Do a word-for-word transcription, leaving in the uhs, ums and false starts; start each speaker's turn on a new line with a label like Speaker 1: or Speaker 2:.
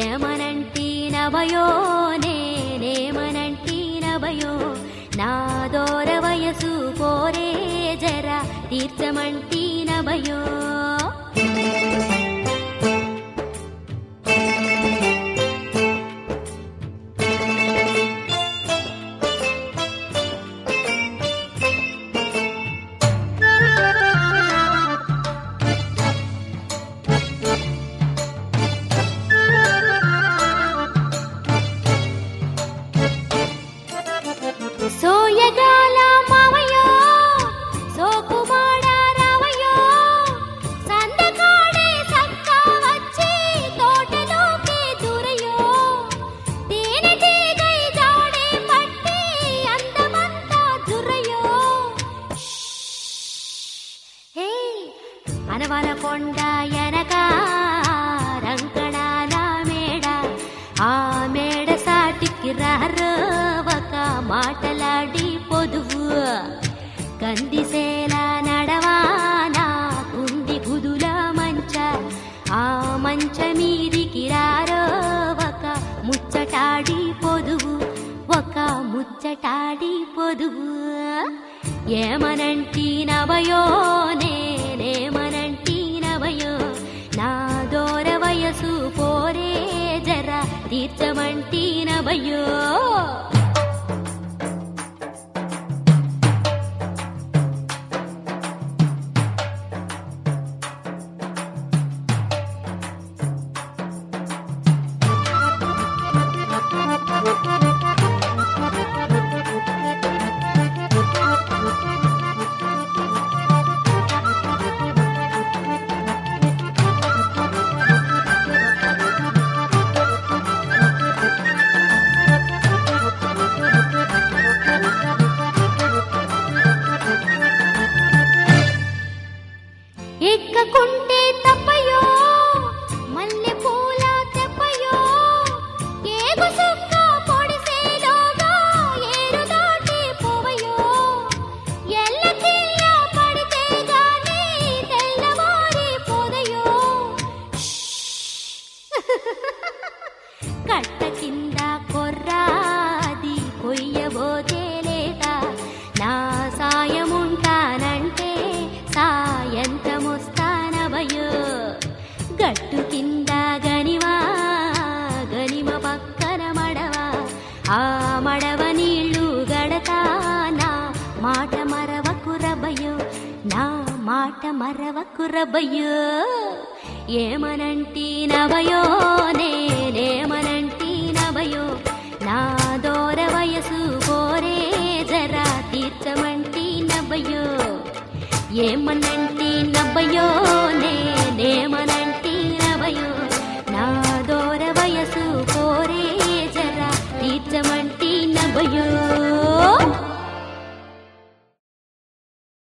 Speaker 1: ఏమనంటీనవయో నేనేమనంటీనవయో నా దోర వయసు పోరే జర తీర్చమంటీనవయో సోయగాల మావయో సోకుమాడ రావయో సందకాడే సక్కా వచ్చి తోటలోకి దూరయో తేనెటీగై జాడే పట్టి అందమంతా దురయో హే అనవల కొండ ఎనక రంకణాల మేడ ఆ మేడ సాటికి రారో మాటలాడి పొదువు కందిసేల నడవానా కుంది గుదుల మంచ ఆ మంచ మీదికి రారో ఒక ముచ్చటాడి పొదువు ఒక ముచ్చటాడి పొదువు ఏమనంటీనవయో నేనేమనంటీనవయో నా దోర వయసు పోరే జర తీర్చమంటీనవయో ఎక్కకుంటే తప్పయో మల్లె పూల తెప్పయో ఏగు సుక్క పొడిసేలోగా ఏరు దాటి పోవయో ఎల్లకిల్ల పడితే గాని తెల్లవారి పోదయో కట్ట కింద కొర్రాది కొయ్యబోతే లేట నా సాయముంటానంటే సాయంతమొస్తానవయో గట్టు కింద గనివా గనిమ పక్కన మడవా ఆ మడవ నీళ్ళు గడతా నా మాట మరవకురబయో నా మాట మరవకురబయో ఏమనంటీనవయో